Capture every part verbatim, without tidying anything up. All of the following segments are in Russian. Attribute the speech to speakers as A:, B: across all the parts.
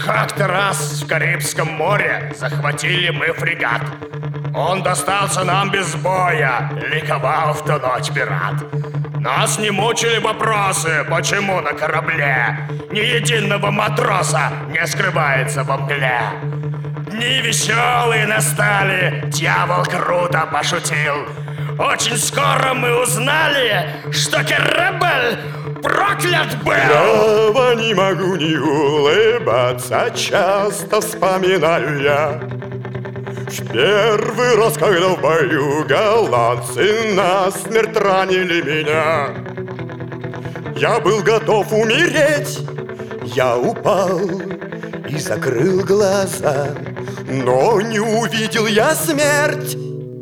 A: Как-то раз в Карибском море захватили мы фрегат. Он достался нам без боя, ликовал в ту ночь пират. Нас не мучили вопросы, почему на корабле ни единого матроса не скрывается во мгле. Дни веселые настали, дьявол круто пошутил. Очень скоро мы узнали, что корабль проклят был.
B: Право не могу не улыбаться, часто вспоминаю я в первый раз, когда в бою голландцы насмерть ранили меня. Я был готов умереть, я упал и закрыл глаза, но не увидел я смерть.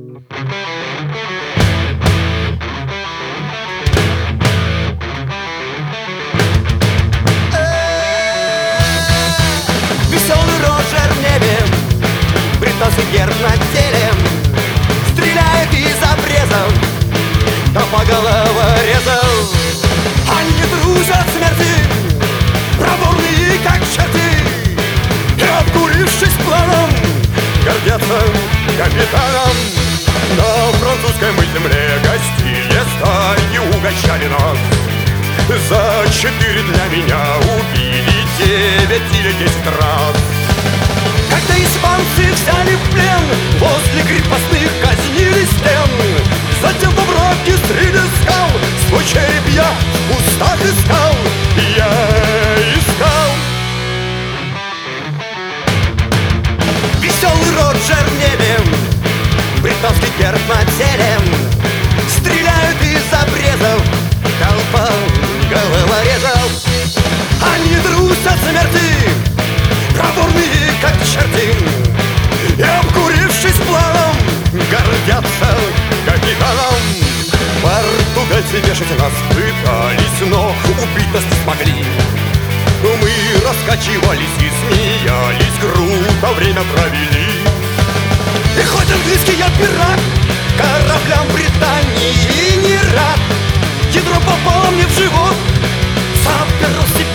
C: Герб над телем стреляет из обрезов, да по головорезов. Они дружат смерти, проворные как черти, и, обкурившись планом, гордятся капитаном. На французской мы земле гостили, стаи угощали нас. За четыре дня меня убили девять или десять раз. Когда испанцы взяли в плен, возле крепостных казнили стен. Затем во враге среди скал свой череп я в кустах искал. Я искал. Веселый Роджер в небе, британский герб над телем, стреляют из обрезов, толпа головорезов. Они трусят смерти, проворные как черти, и, обкурившись планом, гордятся капитаном. Португальцы вешать нас пытались, но убить нас не смогли. Мы раскачивались и смеялись, круто время провели. И хоть английский я пират, кораблям Британии не рад. Ядро попало мне в живот, запер себе